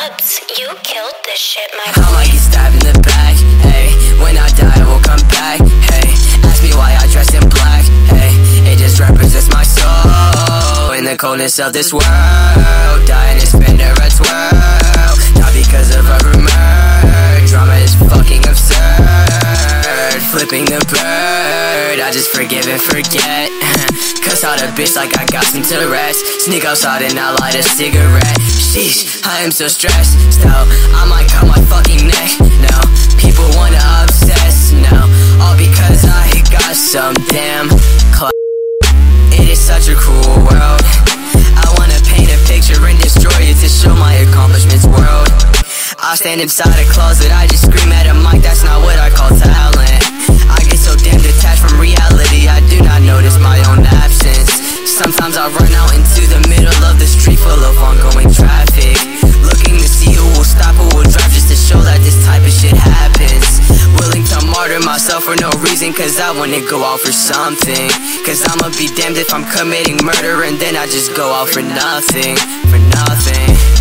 Dubs, you killed this shit, my I might get stabbed in the back, hey. When I die, I will come back, hey. Ask me why I dress in black, hey. It just represents my soul in the coldness of this world. Dying to spin a twirl, not because of a rumor. Drama is fucking absurd. Flipping the bird, I just forgive and forget. Cuss out a bitch like I got some to rest. Sneak outside and I light a cigarette. Sheesh, I am so stressed. Still, I might cut my fucking neck. No, people wanna obsess. No, all because I got some damn clout. It is such a cruel world. I wanna paint a picture and destroy it to show my accomplishments world. I stand inside a closet, I just scream at a mic, that's not what I call talent. I get so damn detached from reality, I do not notice my own absence. Sometimes I run out into the middle of the street full of ongoing traffic, looking to see who will stop, who will drive, just to show that this type of shit happens. Willing to martyr myself for no reason, cause I wanna go out for something. Cause I'ma be damned if I'm committing murder and then I just go out for nothing, for nothing.